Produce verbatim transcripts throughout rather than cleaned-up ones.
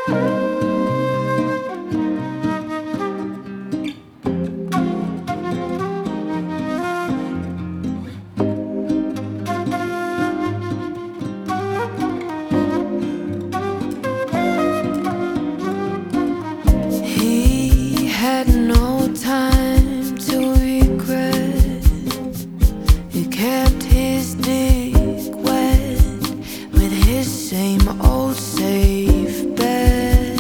He had no time to regret. He kept his dick wet with his same old safe bet.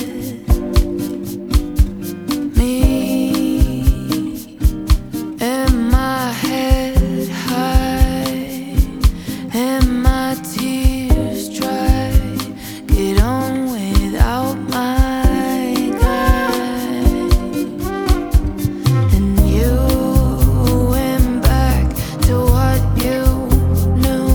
Me and my head high and my tears dry. Get on without my guy. And you went back to what you knew,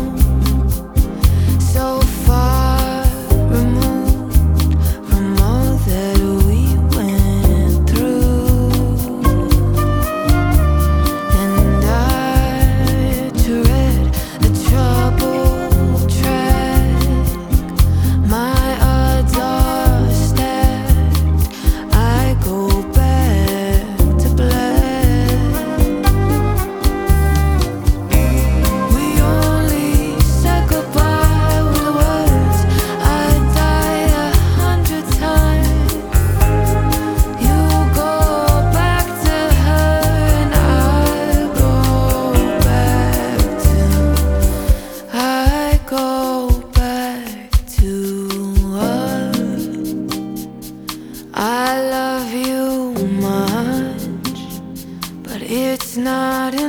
so far removed from all that we went through. And I tread a troubled track. My odds are stacked. I go back to black. We only said goodbye with words. I'd die a hundred times. You go back to her and I go back to I go back to us. I love you much, but it's not enough.